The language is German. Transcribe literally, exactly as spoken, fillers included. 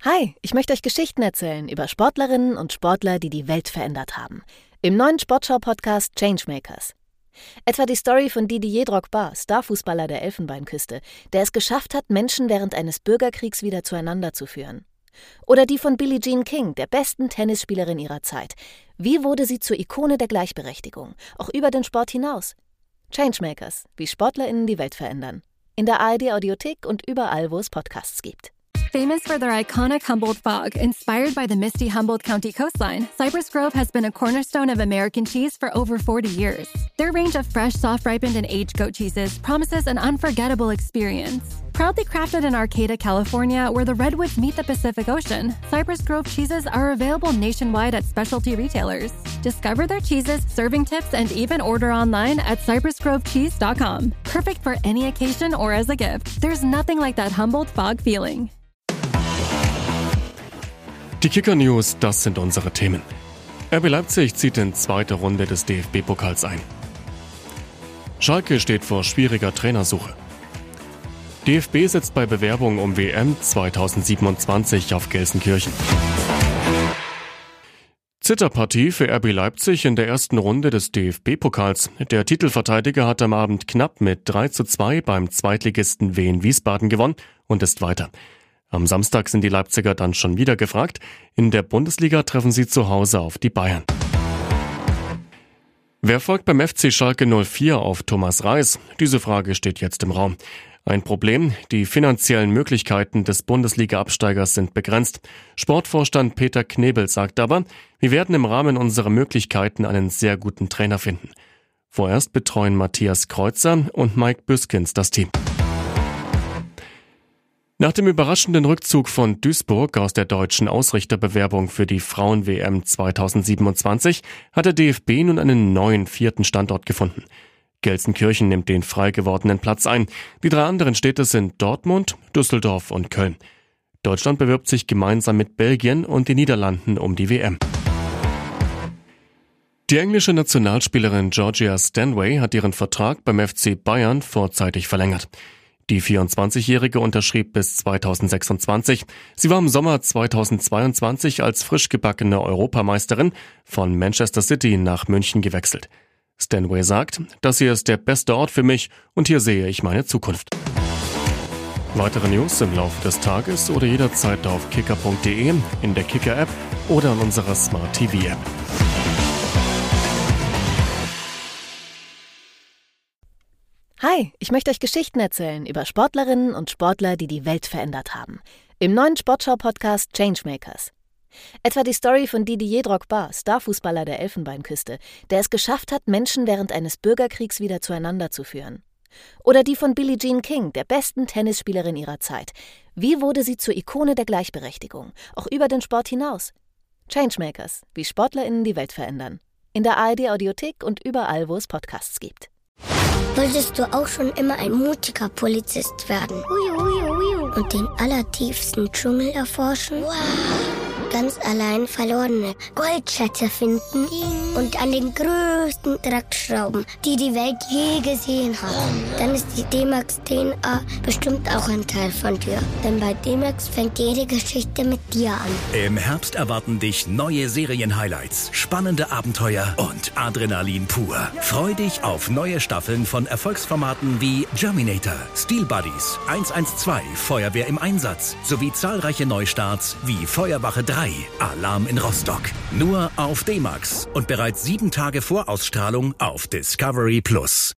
Hi, ich möchte euch Geschichten erzählen über Sportlerinnen und Sportler, die die Welt verändert haben. Im neuen Sportschau-Podcast Changemakers. Etwa die Story von Didier Drogba, Starfußballer der Elfenbeinküste, der es geschafft hat, Menschen während eines Bürgerkriegs wieder zueinander zu führen. Oder die von Billie Jean King, der besten Tennisspielerin ihrer Zeit. Wie wurde sie zur Ikone der Gleichberechtigung, auch über den Sport hinaus? Changemakers, wie SportlerInnen die Welt verändern. In der A R D-Audiothek und überall, wo es Podcasts gibt. Famous for their iconic Humboldt fog, inspired by the misty Humboldt County coastline, Cypress Grove has been a cornerstone of American cheese for over forty years. Their range of fresh, soft-ripened, and aged goat cheeses promises an unforgettable experience. Proudly crafted in Arcata, California, where the redwoods meet the Pacific Ocean, Cypress Grove cheeses are available nationwide at specialty retailers. Discover their cheeses, serving tips, and even order online at cypress grove cheese dot com. Perfect for any occasion or as a gift. There's nothing like that Humboldt fog feeling. Die Kicker-News, das sind unsere Themen. R B Leipzig zieht in zweite Runde des D F B-Pokals ein. Schalke steht vor schwieriger Trainersuche. D F B setzt bei Bewerbung um W M zweitausendsiebenundzwanzig auf Gelsenkirchen. Zitterpartie für R B Leipzig in der ersten Runde des D F B-Pokals. Der Titelverteidiger hat am Abend knapp mit drei zu zwei beim Zweitligisten Wien Wiesbaden gewonnen und ist weiter. Am Samstag sind die Leipziger dann schon wieder gefragt. In der Bundesliga treffen sie zu Hause auf die Bayern. Wer folgt beim F C Schalke null vier auf Thomas Reis? Diese Frage steht jetzt im Raum. Ein Problem, die finanziellen Möglichkeiten des Bundesliga-Absteigers sind begrenzt. Sportvorstand Peter Knebel sagt aber, wir werden im Rahmen unserer Möglichkeiten einen sehr guten Trainer finden. Vorerst betreuen Matthias Kreuzer und Mike Büskens das Team. Nach dem überraschenden Rückzug von Duisburg aus der deutschen Ausrichterbewerbung für die Frauen-W M zweitausendsiebenundzwanzig hat der D F B nun einen neuen vierten Standort gefunden. Gelsenkirchen nimmt den frei gewordenen Platz ein. Die drei anderen Städte sind Dortmund, Düsseldorf und Köln. Deutschland bewirbt sich gemeinsam mit Belgien und den Niederlanden um die W M. Die englische Nationalspielerin Georgia Stanway hat ihren Vertrag beim F C Bayern vorzeitig verlängert. Die vierundzwanzigjährige unterschrieb bis zweitausendsechsundzwanzig. Sie war im Sommer zweitausendzweiundzwanzig als frisch gebackene Europameisterin von Manchester City nach München gewechselt. Stanway sagt, das hier ist der beste Ort für mich und hier sehe ich meine Zukunft. Weitere News im Laufe des Tages oder jederzeit auf kicker punkt de, in der Kicker-App oder in unserer Smart-T V-App. Hi, ich möchte euch Geschichten erzählen über Sportlerinnen und Sportler, die die Welt verändert haben. Im neuen Sportschau-Podcast Changemakers. Etwa die Story von Didier Drogba, Starfußballer der Elfenbeinküste, der es geschafft hat, Menschen während eines Bürgerkriegs wieder zueinander zu führen. Oder die von Billie Jean King, der besten Tennisspielerin ihrer Zeit. Wie wurde sie zur Ikone der Gleichberechtigung, auch über den Sport hinaus? Changemakers, wie SportlerInnen die Welt verändern. In der A R D-Audiothek und überall, wo es Podcasts gibt. Wolltest du auch schon immer ein mutiger Polizist werden? Ui, ui, ui. Und den allertiefsten Dschungel erforschen? Wow. Ganz allein verlorene Goldschätze finden und an den größten Dreck schrauben, die die Welt je gesehen hat. Dann ist die D-Max D N A bestimmt auch ein Teil von dir. Denn bei D-Max fängt jede Geschichte mit dir an. Im Herbst erwarten dich neue Serien-Highlights, spannende Abenteuer und Adrenalin pur. Freu dich auf neue Staffeln von Erfolgsformaten wie Germinator, Steel Buddies, eins eins zwei, Feuerwehr im Einsatz sowie zahlreiche Neustarts wie Feuerwache drei, Alarm in Rostock. Nur auf D-Max und bereits sieben Tage vor Ausstrahlung auf Discovery Plus.